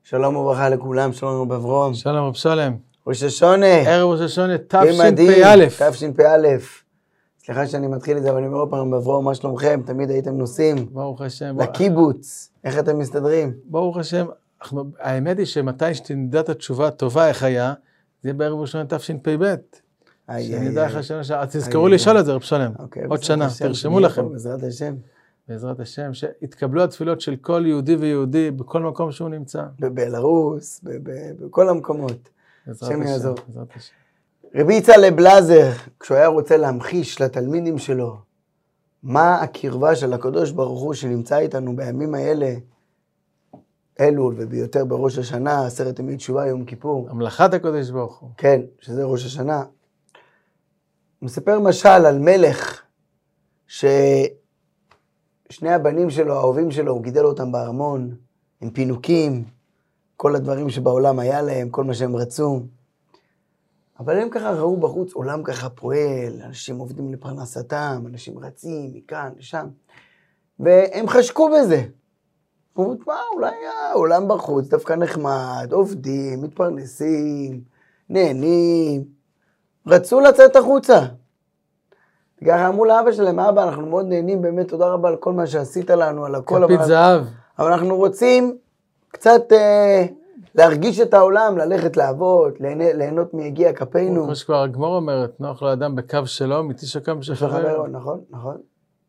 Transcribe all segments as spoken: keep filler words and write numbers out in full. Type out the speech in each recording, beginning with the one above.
שלום וברכה לכולם, שלום רב אברום. שלום רב שלם. ראש השונה. ערב ראש השונה, תשפ"א. תשפ"א. סליחה שאני מתחיל את זה, אבל אני אומר פעם, אברום, מה שלומכם? תמיד הייתם נוסעים. ברוך השם. לקיבוץ. איך אתם מסתדרים? ברוך השם. האמת היא שמתי שתדע את התשובה הטובה איך היה, זה יהיה בערב ראש השונה תשפ"ב. שנדע איך השנה שעה. תזכרו לשאול את זה רב שלם. עוד שנה, תרשמו לכם. בעזרת השם. בעזרת השם, שיתקבלו התפילות של כל יהודי ויהודי בכל מקום שהוא נמצא. בבלרוס, בכל המקומות. השם יעזור. רבי יצחק בלזר, כשהוא היה רוצה להמחיש לתלמידים שלו, מה הקרבה של הקדוש ברוך הוא שנמצא איתנו בימים האלה, אלול וביותר בראש השנה, עשרת ימי תשובה, יום כיפור. המלאכת הקדוש ברוך הוא. כן, שזה ראש השנה. הוא מספר משל על מלך, ששני הבנים שלו, האהובים שלו, הוא גידל אותם בארמון, עם פינוקים, כל הדברים שבעולם היה להם, כל מה שהם רצו. אבל הם ככה ראו בחוץ, עולם ככה פועל, אנשים עובדים לפרנסתם, אנשים רצים מכאן לשם, והם חשקו בזה. הוא אמרו, מה, אולי העולם בחוץ דווקא נחמד, עובדים, מתפרנסים, נהנים, רצו לצאת החוצה. ככה אמרו לאבא שלהם, אבא, אנחנו מאוד נהנים, באמת תודה רבה על כל מה שעשית לנו, על הכל. כפית זהב. אבל אנחנו רוצים קצת אה, להרגיש את העולם, ללכת לעבוד, ליהנות, ליהנות מיגיע כפינו. כמו שכבר הגמור אומרת, נוח לאדם בקו שלו, מתיש קם שחבר. נכון, נכון.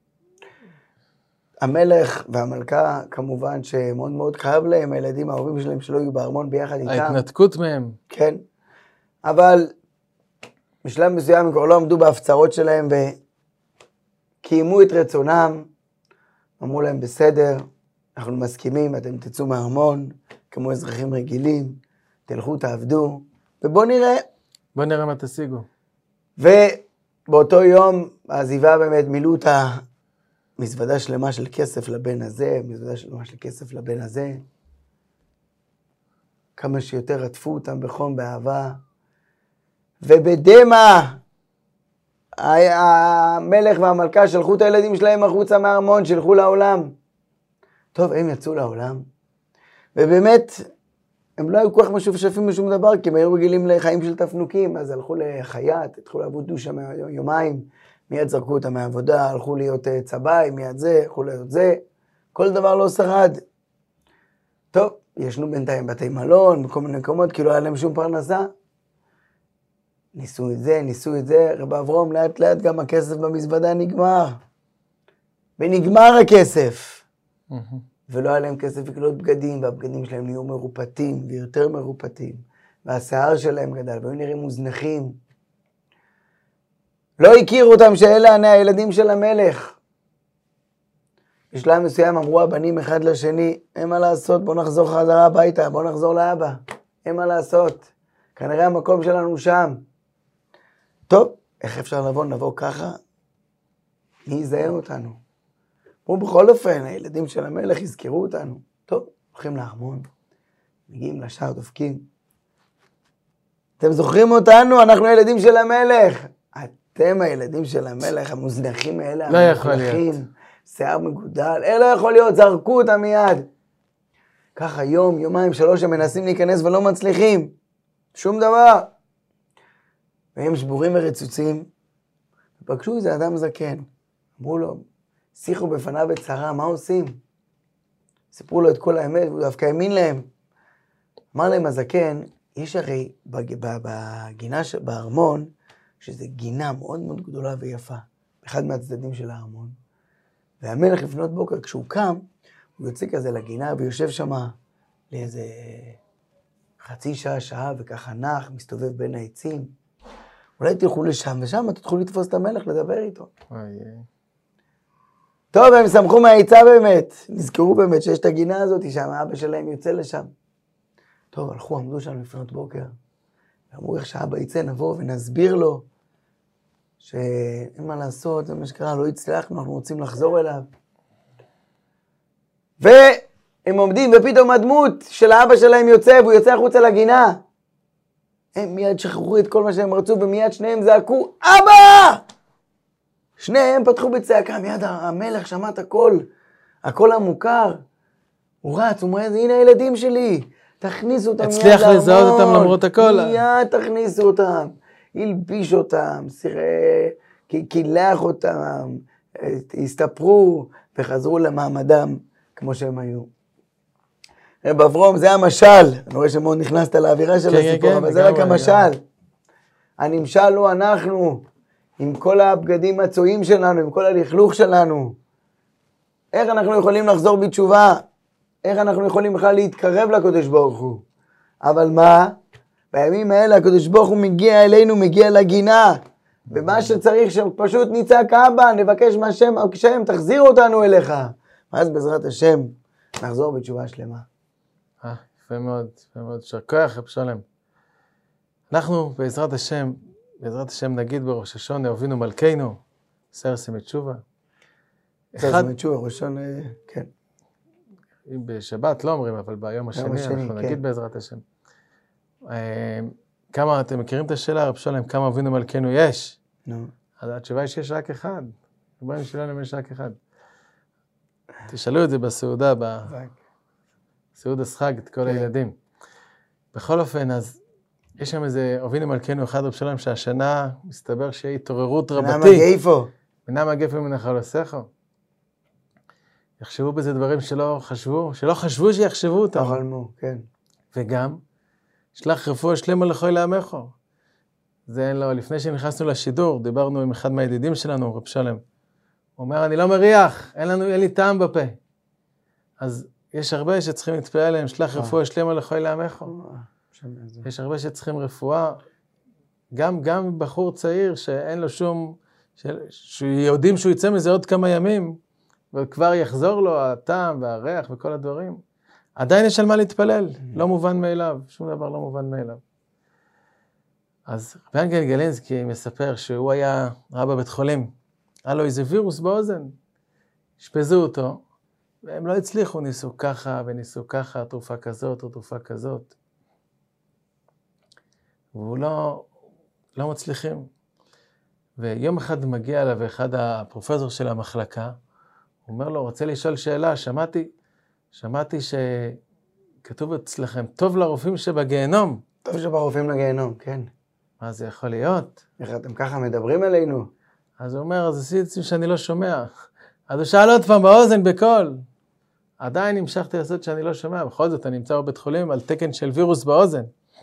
המלך והמלכה, כמובן שמאוד מאוד כאב להם, הילדים ההורים שלהם שלא יהיו בארמון ביחד איתם. ההתנתקות מהם. כן. אבל בשלב מסוים הם כבר לא עמדו בהפצרות שלהם וקיימו את רצונם. אמרו להם בסדר, אנחנו מסכימים, אתם תצאו מהארמון, כמו אזרחים רגילים, תלכו, תעבדו, ובואו נראה. בואו נראה מה תשיגו. ובאותו יום, העזיבה באמת מילאו את המזוודה שלמה של כסף לבן הזה, מזוודה שלמה של כסף לבן הזה. כמה שיותר עטפו אותם בחום, באהבה. ובדמה, המלך והמלכה שלחו את הילדים שלהם החוצה מהארמון, שלחו לעולם. טוב, הם יצאו לעולם. ובאמת, הם לא היו כל כך משופשפים בשום דבר, כי הם היו רגילים לחיים של תפנוקים, אז הלכו לחייט, התחילו לעבוד דושה יומיים, מיד זרקו אותם מהעבודה, הלכו להיות צבאי, מיד זה, הלכו להיות זה, כל דבר לא שרד. טוב, ישנו בינתיים בתי מלון, בכל מיני מקומות, כי לא היה להם שום פרנסה. ניסו את זה, ניסו את זה, רב אברום, לאט לאט גם הכסף במזוודה נגמר. ונגמר הכסף. ולא היה להם כסף לקנות בגדים, והבגדים שלהם נהיו מרופטים, ויותר מרופטים. והשיער שלהם גדל, והיו נראים מוזנחים. לא הכירו אותם שאלה הילדים של המלך. בשלב מסוים אמרו הבנים אחד לשני, אין מה לעשות, בוא נחזור חזרה הביתה, בוא נחזור לאבא. אין מה לעשות. כנראה המקום שלנו שם. טוב, איך אפשר לבוא? נבוא ככה? מי יזהה אותנו? ובכל אופן, הילדים של המלך יזכרו אותנו. טוב, הולכים לארמון, מגיעים לשער, דופקים. אתם זוכרים אותנו? אנחנו הילדים של המלך. אתם הילדים של המלך, המוזנחים האלה, לא יכול להיות. שיער מגודל, אה, לא יכול להיות, זרקו אותם מיד. ככה יום, יומיים, שלוש, הם מנסים להיכנס ולא מצליחים. שום דבר. והם שבורים ורצוצים, ופגשו איזה אדם זקן. אמרו לו, שיחו בפניו בצרה, מה עושים? סיפרו לו את כל האמת, והוא דווקא האמין להם. אמר להם הזקן, יש הרי בגינה, בארמון, שזו גינה מאוד מאוד גדולה ויפה, באחד מהצדדים של הארמון. והמלך לפנות בוקר, כשהוא קם, הוא יוצא כזה לגינה, ויושב שם לאיזה חצי שעה, שעה, וככה נח, מסתובב בין העצים. אולי תלכו לשם, ושם תתחילו לתפוס את המלך, לדבר איתו. טוב, הם שמחו מהעיצה באמת, נזכרו באמת שיש את הגינה הזאת, שם האבא שלהם יוצא לשם. טוב, הלכו, עמדו שם לפנות בוקר, ואמרו איך שהאבא יצא, נבוא ונסביר לו, שאין מה לעשות, זה מה שקרה, לא הצלחנו, אנחנו רוצים לחזור אליו. והם עומדים, ופתאום הדמות של האבא שלהם יוצא, והוא יוצא החוצה לגינה. הם מיד שחררו את כל מה שהם רצו, ומיד שניהם זעקו, אבא! שניהם פתחו בצעקה, מיד המלך שמע את הכל, הכל המוכר. הוא רץ, הוא אומר, הנה הילדים שלי, תכניסו אותם מיד לארמון. הצליח לזהות אותם למרות הכל. מיד תכניסו אותם. הלביש אותם, קילח אותם, הסתפרו וחזרו למעמדם כמו שהם היו. רב אברום, זה המשל. אני רואה שמאוד נכנסת לאווירה של הסיפור, אבל זה רק המשל. הנמשל הוא אנחנו, עם כל הבגדים הצועים שלנו, עם כל הלכלוך שלנו. איך אנחנו יכולים לחזור בתשובה? איך אנחנו יכולים בכלל להתקרב לקדוש ברוך הוא? אבל מה? בימים האלה הקדוש ברוך הוא מגיע אלינו, מגיע לגינה. ומה שצריך שפשוט נצעק אבא, נבקש מהשם, השם תחזיר אותנו אליך. ואז בעזרת השם נחזור בתשובה שלמה. אה, יפה מאוד, יפה מאוד. יישר כוח, רב שלם. אנחנו בעזרת השם, בעזרת השם נגיד בראש השונה, אבינו מלכנו, סרסי מתשובה. סרסי מתשובה, ראש השונה, כן. בשבת לא אומרים, אבל ביום השני אנחנו נגיד בעזרת השם. כמה, אתם מכירים את השאלה, רב שלם, כמה אבינו מלכנו יש? נו. אז התשובה היא שיש רק אחד. רבנו שלנו יש רק אחד. תשאלו את זה בסעודה, בסעודה סחג, את כל הילדים. בכל אופן, אז יש שם איזה אבינו מלכנו אחד, רב שלם, שהשנה מסתבר שיהיה התעוררות רבתי. מנע מגייפו. מנע מגייפו מנחלוסךו. יחשבו בזה דברים שלא חשבו, שלא חשבו שיחשבו אותם. לא חלמו, כן. וגם, שלח רפואה שלמה לכל לעמך. זה לא, לפני שנכנסנו לשידור, דיברנו עם אחד מהידידים שלנו, רב שלם. הוא אומר, אני לא מריח, אין לנו, אין לי טעם בפה. אז יש הרבה שצריכים להתפעל עליהם, שלח רפואה שלמה לכל לעמך. יש הרבה שצריכים רפואה, גם, גם בחור צעיר שאין לו שום, שיודעים שהוא יצא מזה עוד כמה ימים, וכבר יחזור לו הטעם והריח וכל הדברים. עדיין יש על מה להתפלל, לא מובן מאליו, שום דבר לא מובן מאליו. אז רבי אנגל גלינסקי מספר שהוא היה רב בבית חולים, היה לו איזה וירוס באוזן, השפזו אותו, והם לא הצליחו, ניסו ככה וניסו ככה, תרופה כזאת או תרופה כזאת. והוא לא, לא מצליחים. ויום אחד מגיע אליו אחד הפרופסור של המחלקה, הוא אומר לו, רוצה לשאול שאלה, שמעתי, שמעתי שכתוב אצלכם, טוב לרופאים שבגיהנום. טוב שברופאים לגיהנום, כן. מה זה יכול להיות? איך אתם ככה מדברים עלינו? אז הוא אומר, אז עשיתי שאני לא שומע. אז הוא שאל עוד פעם באוזן בקול. עדיין המשכתי לעשות שאני לא שומע, בכל זאת אני נמצא בבית חולים על תקן של וירוס באוזן.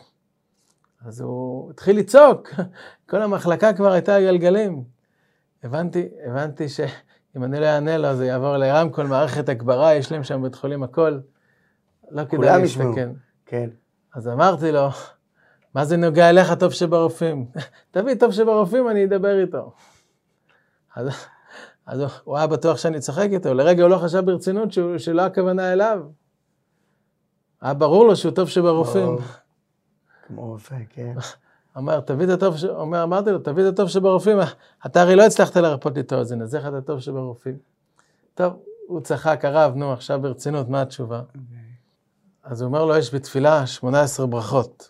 אז הוא התחיל לצעוק, כל המחלקה כבר הייתה גלגלים. הבנתי, הבנתי ש... אם אני לא אענה לו, זה יעבור לרמקול, מערכת הגברה, יש להם שם בית חולים הכל. לא כדאי להסתכן. כן. אז אמרתי לו, מה זה נוגע אליך טוב שברופאים? תביא טוב שברופאים, אני אדבר איתו. אז, אז הוא היה בטוח שאני צוחק איתו, לרגע הוא לא חשב ברצינות שהוא, שלא הכוונה אליו. היה ברור לו שהוא טוב שברופאים. כמו רופא, כן. אמר, תביא את הטוב, אומר, אמרתי לו, תביא את הטוב שברופאים, אתה הרי לא הצלחת לרפות לי את האוזן, אז איך אתה טוב שברופאים? טוב, הוא צחק, הרב, נו, עכשיו ברצינות, מה התשובה? אז הוא אומר לו, יש בתפילה שמונה עשרה ברכות.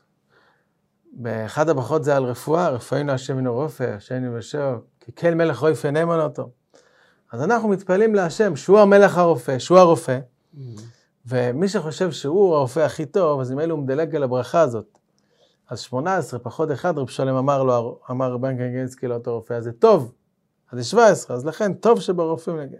באחד הברכות זה על רפואה, רפואינו השם אינו רופא, השם אינו ושעו, כי כל מלך רופא נאמן אותו. אז אנחנו מתפעלים להשם, שהוא המלך הרופא, שהוא הרופא, ומי שחושב שהוא הרופא הכי טוב, אז אם אלו הוא מדלג על הברכה הזאת. אז שמונה עשרה פחות אחד, רב שלם אמר לו, אמר רבי אנגל גלינסקי לאותו רופא, אז זה טוב, אז זה שבע עשרה, אז לכן טוב שברופאים נגיד.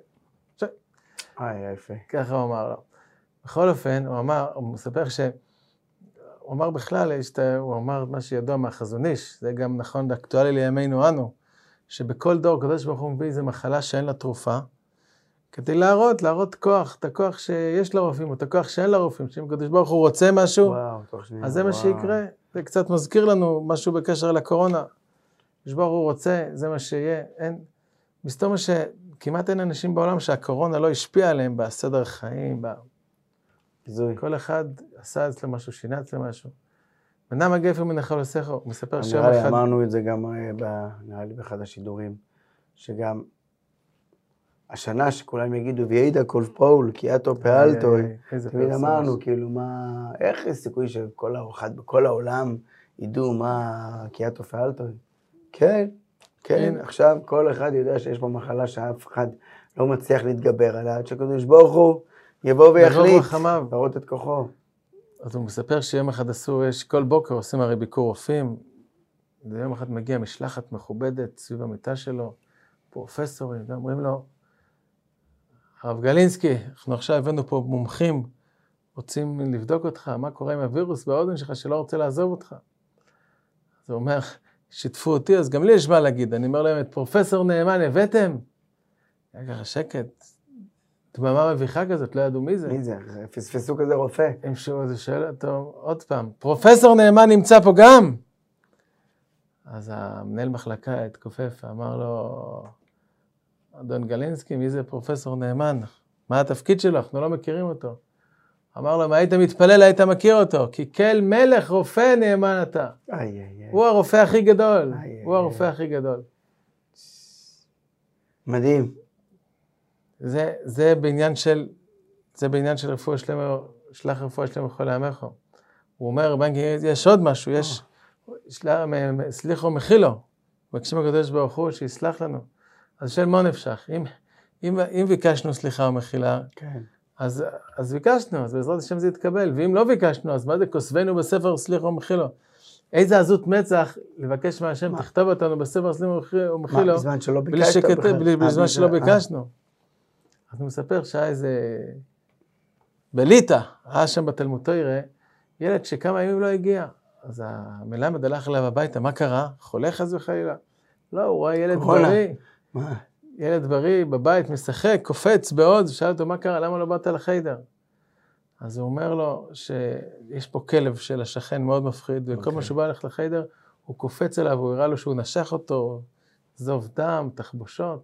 אה, יפה. ככה הוא אמר לו. בכל אופן, הוא אמר, הוא מספר ש... הוא אמר בכלל, הוא אמר מה שידוע מהחזון איש, זה גם נכון ואקטואלי לימינו אנו, שבכל דור קדוש ברוך הוא מביא איזו מחלה שאין לה תרופה, כדי להראות, להראות כוח, את הכוח שיש לרופאים, את הכוח שאין לרופאים, שאם קדוש ברוך הוא רוצה משהו, וואו, אז זה מה שיקרה. זה קצת מזכיר לנו משהו בקשר לקורונה. קדוש ברוך הוא רוצה, זה מה שיהיה. אין, מסתום שכמעט אין אנשים בעולם שהקורונה לא השפיעה עליהם בסדר החיים, ב... זוי. כל אחד עשה אצלו משהו, שינה אצלו משהו. מנע מגייפו מנחלוסךו, הוא מספר שיום אחד... נראה לי, אמרנו את זה גם נראה לי באחד השידורים, שגם השנה שכולם יגידו, ויעידה כל פאול, כי אתו פעלתו, תמיד אמרנו, כאילו מה, איך יש סיכוי שכל האחד בכל העולם ידעו מה, כי אתו פעלתו? כן, כן, עכשיו כל אחד יודע שיש פה מחלה שאף אחד לא מצליח להתגבר עליה, עד שקדוש ברוך הוא יבוא ויחליט, לראות את כוחו. אז הוא מספר שיום אחד עשו, יש כל בוקר עושים הרי ביקור רופאים, ויום אחד מגיע משלחת מכובדת סביב המיטה שלו, פרופסורים, ואומרים לו, הרב גלינסקי, אנחנו עכשיו הבאנו פה מומחים, רוצים לבדוק אותך, מה קורה עם הווירוס באוזן שלך שלא רוצה לעזוב אותך. אז הוא אומר, שיתפו אותי, אז גם לי יש מה להגיד. אני אומר להם, את פרופסור נאמן הבאתם? היה ככה שקט, דממה מביכה כזאת, לא ידעו מי זה. מי זה? פספסו כזה רופא. הם שואלו, איזה שאלה, טוב, עוד פעם, פרופסור נאמן נמצא פה גם? אז המנהל מחלקה התכופף, אמר לו, אדון גלינסקי, מי זה פרופסור נאמן? מה התפקיד שלו? אנחנו לא מכירים אותו. אמר לו, מה היית מתפלל, היית מכיר אותו, כי כל מלך רופא נאמן אתה. איי, איי, איי. הוא הרופא הכי גדול, איי, הוא איי, הרופא איי. הכי גדול. מדהים. זה, זה בעניין של, זה בעניין של רפואה שלמה, שלח רפואה שלמה לכל עמך. הוא אומר, בנקי, יש עוד משהו, יש, סליחו מחילו, מבקשים הקדוש ברוך הוא שיסלח לנו. אז של מה נפשך? אם, אם, אם ביקשנו סליחה ומחילה, כן. אז, אז ביקשנו, אז בעזרת השם זה יתקבל, ואם לא ביקשנו, אז מה זה כוסבנו בספר סליחו ומחילו? איזה עזות מצח לבקש מהשם, תכתוב אותנו בספר סליחו ומחילו, מה, בזמן שלא ביקשת בכלל? בזמן שלא ביקשנו. אז הוא מספר שהיה איזה בליטה, היה שם בתלמוד תורה, ילד שכמה ימים לא הגיע, אז המלמד הלך אליו הביתה, מה קרה? חולה חס וחלילה. לא, הוא רואה ילד בריא, מה? ילד בריא בבית, משחק, קופץ בעוד, שאל אותו מה קרה, למה לא באת לחיידר? אז הוא אומר לו שיש פה כלב של השכן מאוד מפחיד, וכל מה שהוא בא ללכת לחיידר, הוא קופץ אליו, הוא הראה לו שהוא נשך אותו, זוב דם, תחבושות.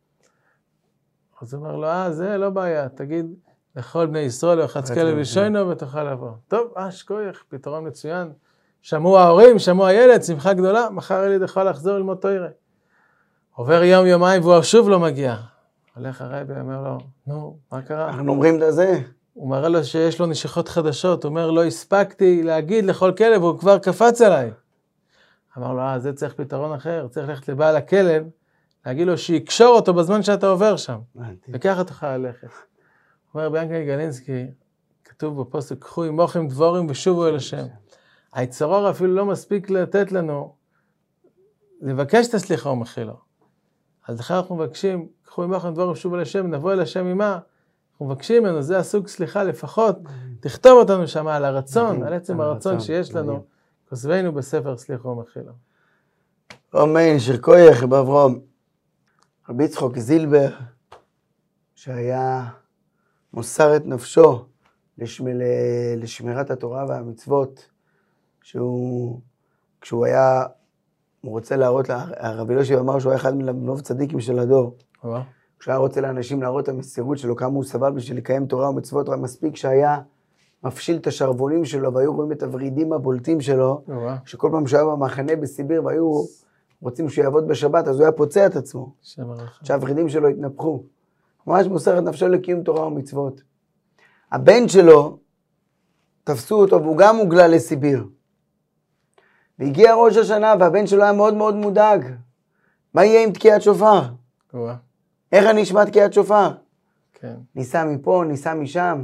אז הוא אומר לו, אה, זה לא בעיה, תגיד לכל בני ישראל, לחץ כלב ישוינו ותוכל לבוא. טוב, אה, שכוייך, פתרון מצוין. שמעו ההורים, שמעו הילד, שמחה גדולה, מחר ילד יכול לחזור ללמוד תורה. עובר יום, יומיים, והוא שוב לא מגיע. הולך הרבי, אומר לו, נו, מה קרה? אנחנו אומרים את זה. הוא מראה לו שיש לו נשיכות חדשות, הוא אומר, לא הספקתי להגיד לכל כלב, הוא כבר קפץ עליי. אמר לו, אה, זה צריך פתרון אחר, צריך ללכת לבעל הכלב, להגיד לו שיקשור אותו בזמן שאתה עובר שם, וככה תוכל ללכת. אומר ביאנקי גלינסקי, כתוב בפוסק, קחו עמוכם דבורים ושובו אל השם. היצרור אפילו לא מספיק לתת לנו, לבקש את הסליחה ומחילו. אז לכן אנחנו מבקשים, קחו עמוכם דבורים ושובו אל השם, נבוא אל השם עמה, אנחנו מבקשים ממנו, זה הסוג סליחה לפחות, תכתוב אותנו שם על הרצון, על עצם הרצון שיש לנו, כוסבנו בספר סליחה ומחילו. אמן, שרקוייך, באברום. רבי יצחק זילבר, שהיה מוסר את נפשו לשמ... לשמירת התורה והמצוות, שהוא, כשהוא היה, הוא רוצה להראות, הרב אלושיב אמר שהוא היה אחד מלבנוב צדיקים של הדור. כשהוא היה רוצה לאנשים להראות את המסירות שלו, כמה הוא סבל בשביל לקיים תורה ומצוות, רק מספיק שהיה מפשיל את השרבונים שלו, והיו רואים את הורידים הבולטים שלו, שכל פעם שהיה במחנה בסיביר, והיו רוצים שהוא יעבוד בשבת, אז הוא היה פוצע את עצמו. שהורידים שלו התנפחו. ממש מוסר את נפשו לקיום תורה ומצוות. הבן שלו, תפסו אותו, והוא גם הוגלה לסיביר. והגיע ראש השנה, והבן שלו היה מאוד מאוד מודאג. מה יהיה עם תקיעת שופר? איך אני אשמע תקיעת שופר? כן. ניסה מפה, ניסה משם.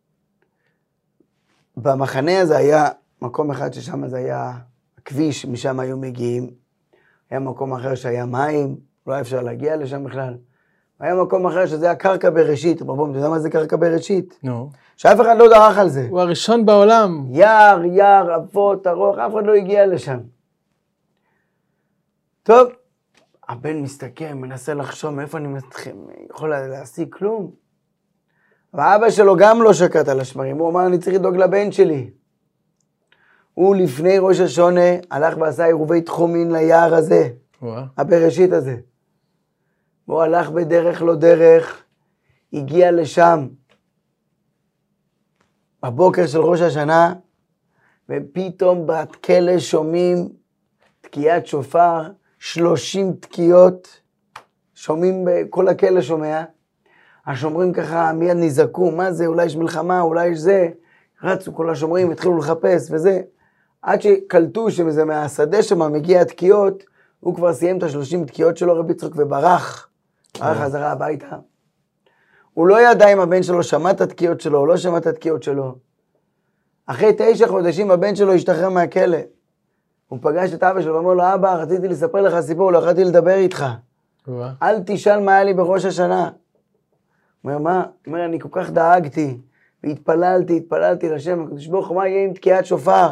במחנה הזה היה מקום אחד ששם זה היה הכביש, משם היו מגיעים. היה מקום אחר שהיה מים, לא היה אפשר להגיע לשם בכלל. היה מקום אחר שזה היה קרקע בראשית. רבום, אתה יודע מה זה קרקע בראשית? נו. שאף אחד לא דרך על זה. הוא הראשון בעולם. יער, יער, אבות, ארוך, אף אחד לא הגיע לשם. טוב, הבן מסתכל, מנסה לחשוב מאיפה אני יכול להשיג כלום. ואבא שלו גם לא שקט על השמרים, הוא אמר, אני צריך לדאוג לבן שלי. הוא לפני ראש השונה הלך ועשה עירובי תחומין ליער הזה, הבראשית הזה. והוא הלך בדרך לא דרך, הגיע לשם, בבוקר של ראש השנה, ופתאום בת כלא שומעים תקיעת שופר, שלושים תקיעות, שומעים, כל הכלא שומע, השומרים ככה מיד נזעקו, מה זה, אולי יש מלחמה, אולי יש זה, רצו כל השומרים, התחילו לחפש וזה, עד שקלטו שזה מהשדה שם מגיע התקיעות, הוא כבר סיים את השלושים תקיעות שלו, רבי יצחק, וברח, ברח חזרה הביתה. הוא לא ידע אם הבן שלו שמע את התקיעות שלו, או לא שמע את התקיעות שלו. אחרי תשע חודשים הבן שלו השתחרר מהכלא. הוא פגש את אבא שלו ואמר לו, אבא, רציתי לספר לך סיפור, לא יכולתי לדבר איתך. אל תשאל מה היה לי בראש השנה. הוא אומר, מה? הוא אומר, אני כל כך דאגתי, והתפללתי, התפללתי לשם, הקדוש ברוך הוא, מה יהיה עם תקיעת שופר?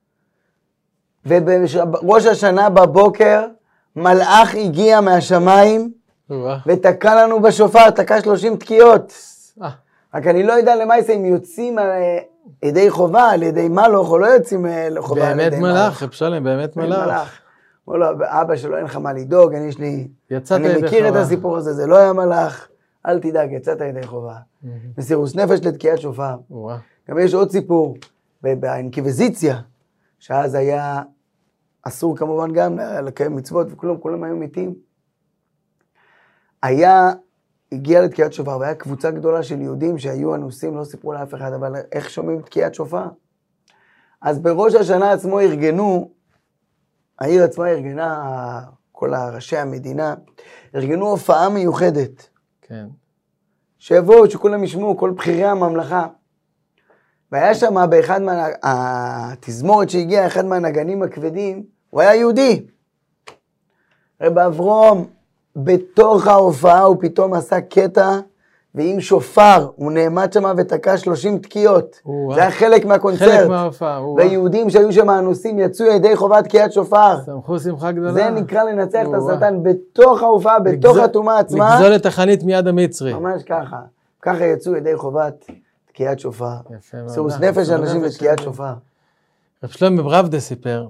ובראש השנה בבוקר, מלאך הגיע מהשמיים, ותקע לנו בשופר, תקע שלושים תקיעות. רק אני לא יודע למה זה, אם יוצאים על ידי חובה, על ידי מלוך, או לא יוצאים לחובה על ידי מלוך. באמת מלאך, אפשרם, באמת מלאך. אמרו לו, אבא שלו, אין לך מה לדאוג, אני יש לי... אני מכיר את הסיפור הזה, זה לא היה מלאך, אל תדאג, יצאת ידי חובה. מסירוס נפש לתקיעת שופר. גם יש עוד סיפור, באינקוויזיציה, שאז היה אסור כמובן גם לקיים מצוות, וכולם, כולם היו מתים. היה, הגיע לתקיעת שופר, והיה קבוצה גדולה של יהודים שהיו אנוסים, לא סיפרו לאף אחד, אבל איך שומעים תקיעת שופר? אז בראש השנה עצמו ארגנו, העיר עצמה ארגנה, כל הראשי המדינה, ארגנו הופעה מיוחדת. כן. שיבואו, שכולם ישמעו, כל בכירי הממלכה. והיה שם באחד מה... התזמורת שהגיעה, אחד מהנגנים הכבדים, הוא היה יהודי. רב אברום, בתוך ההופעה הוא פתאום עשה קטע, ועם שופר, הוא נעמד שם ותקע שלושים תקיעות. זה היה חלק מהקונצרט. חלק מההופעה. ויהודים שהיו שם אנוסים יצאו ידי חובת תקיעת שופר. שמחו שמחה גדולה. זה נקרא לנצח את השטן בתוך ההופעה, בתוך הטומאה עצמה. לגזול את החנית מיד המצרי. ממש ככה. ככה יצאו ידי חובת תקיעת שופר. סירוס נפש אנשים לתקיעת שופר. רב שלמה ברבדה סיפר,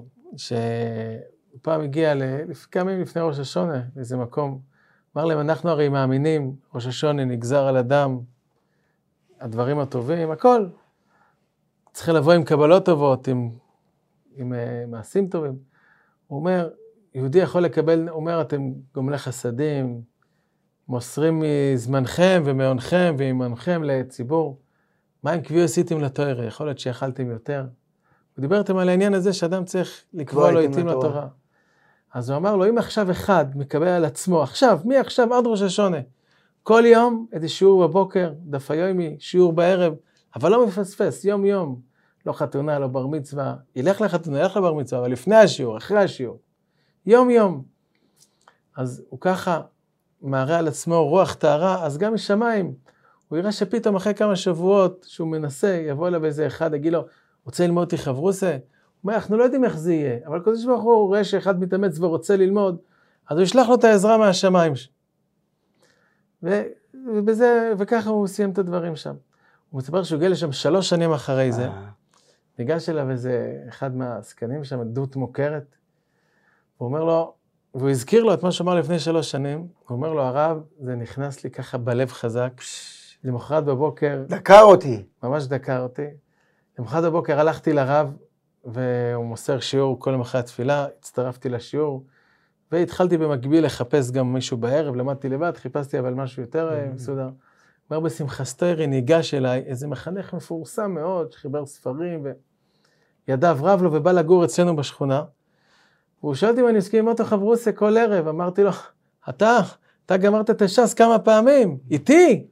שפעם הגיע כמה ימים לפני ראש השונה, באיזה מקום, אמר להם, אנחנו הרי מאמינים, ראש השונה נגזר על אדם, הדברים הטובים, הכל. צריך לבוא עם קבלות טובות, עם, עם uh, מעשים טובים. הוא אומר, יהודי יכול לקבל, הוא אומר, אתם גומלי חסדים, מוסרים מזמנכם ומעונכם ועמנכם לציבור. מה אם קביעו עשיתם לתואר? יכול להיות שיכלתם יותר. הוא דיברתם על העניין הזה שאדם צריך לקבוע לו עיתים לתורה. אז הוא אמר לו, אם עכשיו אחד מקבל על עצמו, עכשיו, מי עכשיו עד ראש השונה, כל יום איזה שיעור בבוקר, דף היומי, שיעור בערב, אבל לא מפספס, יום יום, לא חתונה, לא בר מצווה, ילך לחתונה, ילך לבר מצווה, אבל לפני השיעור, אחרי השיעור, יום יום. אז הוא ככה מערה על עצמו רוח טהרה, אז גם משמיים, הוא יראה שפתאום אחרי כמה שבועות שהוא מנסה, יבוא אליו איזה אחד, יגיד לו, רוצה ללמוד תחברוסה? הוא אומר, אנחנו לא יודעים איך זה יהיה, אבל קודש ברוך הוא רואה שאחד מתאמץ ורוצה ללמוד, אז הוא ישלח לו את העזרה מהשמיים. ו, ובזה, וככה הוא סיים את הדברים שם. הוא מספר שהוא הגיע לשם שלוש שנים אחרי זה, ניגש אליו איזה אחד מהסקנים שם, דות מוכרת, הוא אומר לו, והוא הזכיר לו את מה שאמר לפני שלוש שנים, הוא אומר לו, הרב, זה נכנס לי ככה בלב חזק, למחרת בבוקר, דקר אותי. ממש דקר אותי, למחרת בבוקר הלכתי לרב, והוא מוסר שיעור כל יום אחרי התפילה, הצטרפתי לשיעור, והתחלתי במקביל לחפש גם מישהו בערב, למדתי לבד, חיפשתי אבל משהו יותר מסודר. הוא אומר בשמחה סטיירי, ניגש אליי, איזה מחנך מפורסם מאוד, שחיבר ספרים, וידיו רב לו ובא לגור אצלנו בשכונה, והוא שואל אותי אם אני מסכים עם אותו חברוסה כל ערב, אמרתי לו, אתה, אתה גמרת את הש"ס כמה פעמים, איתי?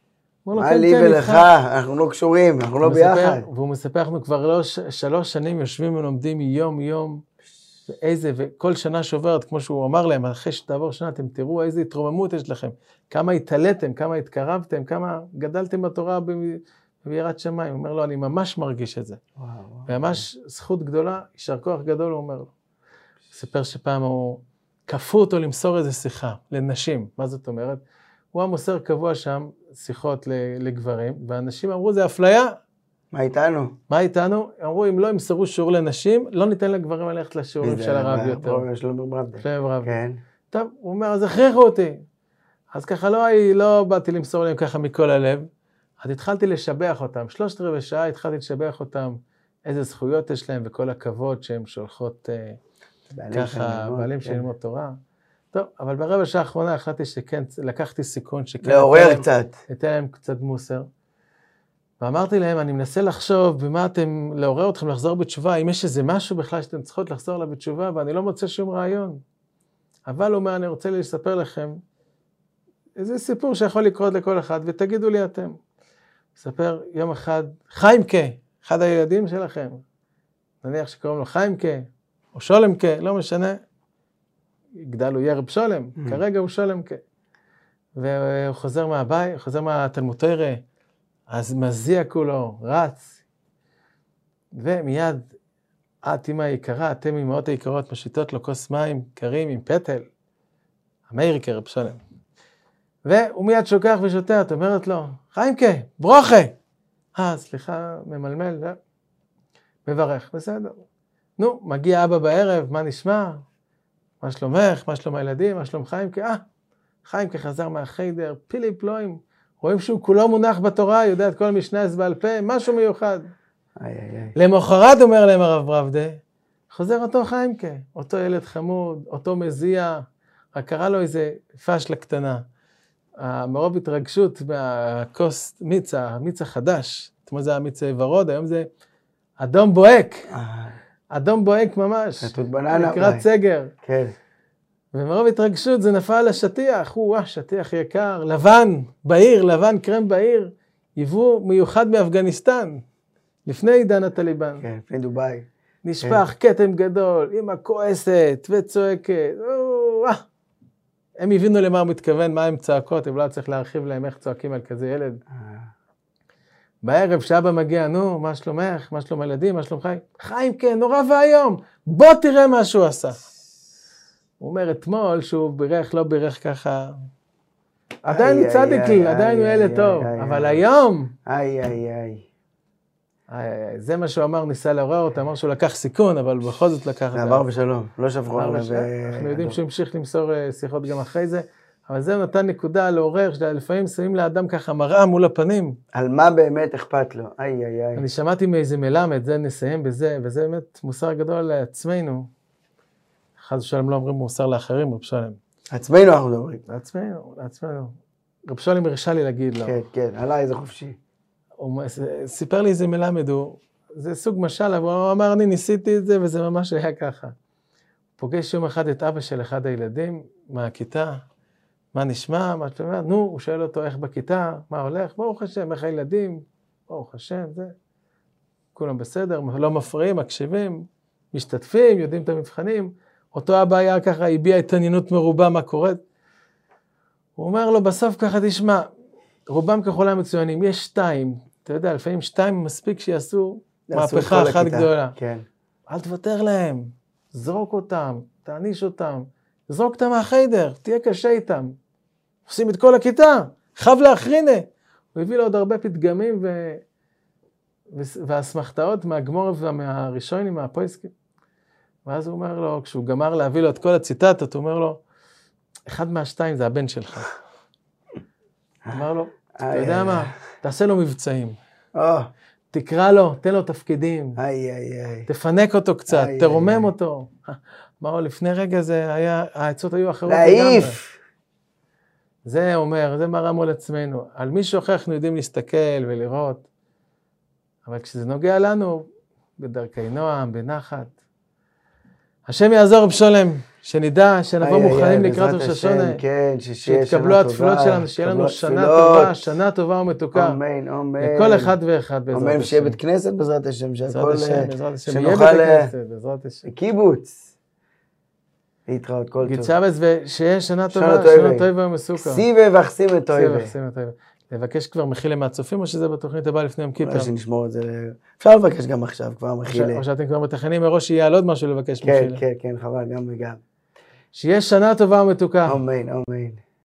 מה לי ולך, אנחנו לא קשורים, אנחנו לא ביחד. והוא מספר, אנחנו כבר לא שלוש שנים יושבים ולומדים יום יום, ואיזה, וכל שנה שעוברת, כמו שהוא אמר להם, אחרי שתעבור שנה, אתם תראו איזה התרוממות יש לכם, כמה התעליתם, כמה התקרבתם, כמה גדלתם בתורה ביראת שמיים. הוא אומר לו, אני ממש מרגיש את זה. ממש זכות גדולה, יישר כוח גדול, הוא אומר לו. הוא מספר שפעם הוא כפו אותו למסור איזה שיחה לנשים. מה זאת אומרת? הוא המוסר קבוע שם שיחות לגברים, ואנשים אמרו, זה אפליה. מה איתנו? מה איתנו? אמרו, אם לא ימסרו שיעור לנשים, לא ניתן לגברים ללכת לשיעורים של הרב יותר. שלמה ברבדה. שלמה ברבדה. כן. טוב, הוא אומר, אז הכריחו אותי. אז ככה לא, לא באתי למסור להם ככה מכל הלב, אז התחלתי לשבח אותם. שלושת רבעי שעה התחלתי לשבח אותם, איזה זכויות יש להם, וכל הכבוד שהן שולחות ככה, בעלים של ללמוד תורה. טוב, אבל ברבע שעה האחרונה החלטתי שכן, לקחתי סיכון שכן... לעורר קצת. אתן להם קצת מוסר. ואמרתי להם, אני מנסה לחשוב במה אתם, לעורר אתכם לחזור בתשובה, אם יש איזה משהו בכלל שאתם צריכות לחזור לה בתשובה, ואני לא מוצא שום רעיון. אבל הוא אומר, אני רוצה לספר לכם, איזה סיפור שיכול לקרות לכל אחד, ותגידו לי אתם. מספר יום אחד, חיימקה, אחד הילדים שלכם, נניח שקוראים לו חיימקה, או שולמקה, לא משנה, גדל הוא יהיה רב שולם, mm. כרגע הוא שולמקה. והוא חוזר מהבית, חוזר מהתלמוד תורה, אז מזיע כולו, רץ, ומיד, את אמא היקרה, אתם אמאות היקרות, משיטות לו כוס מים קרים עם פטל, המאיריקה רב שולם. והוא מיד שוקח ושותה, את אומרת לו, חיימקה, ברוכה. אה, סליחה, ממלמל, זה... מברך, בסדר. נו, מגיע אבא בערב, מה נשמע? מה שלומך? מה שלום הילדים? מה שלום חיימקה? אה, חיימקה חזר מהחיידר, פילי פלואים, רואים שהוא כולו מונח בתורה, יודע את כל המשנה בעל פה, משהו מיוחד. איי, איי, איי. למחרת אומר להם הרב ברבדה, חוזר אותו חיימקה, אותו ילד חמוד, אותו מזיע, רק קרא לו איזה פשלה קטנה. מרוב התרגשות מהכוס מיצה, מיצה חדש, אתמול זה היה מיצה ורוד, היום זה אדום בוהק, אדום בוהק ממש, לקראת סגר. כן. ומרוב התרגשות זה נפל על השטיח, הוא שטיח יקר, לבן בעיר, לבן קרם בעיר, יבוא מיוחד מאפגניסטן, לפני עידן הטליבן. כן, לפני דוביי. נשפך כתם גדול, אמא כועסת וצועקת, הם הבינו למה הוא מתכוון, מה הם צועקות, הם לא צריך להרחיב להם איך צועקים על כזה ילד. בערב שאבא מגיע, נו, מה שלומך, מה שלום הילדים, מה שלום חיים? חיים, כן, נורא והיום, בוא תראה מה שהוא עשה. הוא אומר אתמול שהוא בירך, לא בירך ככה, עדיין הוא צדיקי, עדיין הוא ילד טוב, אבל היום, איי, איי, איי. זה מה שהוא אמר, ניסה לעורר אותה, אמר שהוא לקח סיכון, אבל בכל זאת לקח... זה עבר בשלום, לא שברו עליו. אנחנו יודעים שהוא המשיך למסור שיחות גם אחרי זה, אבל זה נתן נקודה לעורר, שלפעמים שמים לאדם ככה מראה מול הפנים. על מה באמת אכפת לו, איי, איי, איי. אני שמעתי מאיזה מלמד, זה נסיים בזה, וזה באמת מוסר גדול לעצמנו. חס ושלום לא אומרים מוסר לאחרים, רב שלום. לעצמנו אנחנו מדברים. לעצמנו, לעצמנו. רב שלום הרשה לי להגיד לו. כן, כן, עליי זה חופשי. הוא סיפר לי איזה מלמד, הוא, זה סוג משל, אבל הוא אמר, אני ניסיתי את זה, וזה ממש היה ככה. פוגש יום אחד את אבא של אחד הילדים מהכיתה, מה נשמע, מה שאתה אומר, נו, הוא שואל אותו איך בכיתה, מה הולך, ברוך השם, איך הילדים, ברוך השם, זה. כולם בסדר, לא מפריעים, מקשיבים, משתתפים, יודעים את המבחנים. אותו אבא היה ככה, הביע התעניינות מרובה מה קורה. הוא אומר לו, בסוף ככה תשמע, רובם ככולם מצוינים, יש שתיים, אתה יודע, לפעמים שתיים מספיק שיעשו מהפכה אחת גדולה. כן. אל תוותר להם, זרוק אותם, תעניש אותם, זרוק אותם מהחיידר, תהיה קשה איתם. עושים את כל הכיתה, חב לאחרינה. הוא הביא לו עוד הרבה פתגמים ו... והסמכתאות מהגמור ומהראשונים, מהפויסקים. ואז הוא אומר לו, כשהוא גמר להביא לו את כל הציטטות, הוא אומר לו, אחד מהשתיים זה הבן שלך. הוא אמר לו, אתה יודע מה, תעשה לו מבצעים. תקרא לו, תן לו תפקידים. תפנק אותו קצת, תרומם אותו. אמר לו, לפני רגע זה היה, העצות היו אחרות לגמרי. להעיף. זה אומר, זה מראה מול עצמנו. על מישהו אחר אנחנו יודעים להסתכל ולראות. אבל כשזה נוגע לנו, בדרכי נועם, בנחת. השם יעזור רב שלום, שנדע, שנבוא מוכנים לקראת ראש השונה. כן, שיתקבלו התפילות שלנו, שיהיה לנו שנה טובה, שנה טובה ומתוקה. אמן, אמן. לכל אחד ואחד בעזרת השם. אמן, שיהיה בית כנסת בעזרת השם. בעזרת השם, בעזרת השם. יהיה בית כנסת, בעזרת השם. קיבוץ. להתראות, כל טוב. גיד שבס, ושיהיה שנה טובה, שנה טובה ומסוקה. סיבה ואחסים את טובה. לבקש כבר מחילה מהצופים, או שזה בתוכנית הבאה לפני יום כיפר? לא, שנשמור את זה. אפשר לבקש גם עכשיו, כבר מחילה. או שאתם כבר מתכננים מראש שיהיה על עוד משהו לבקש מחילה. כן, כן, כן, חבל, גם וגם. שיהיה שנה טובה ומתוקה. אמן, אמן.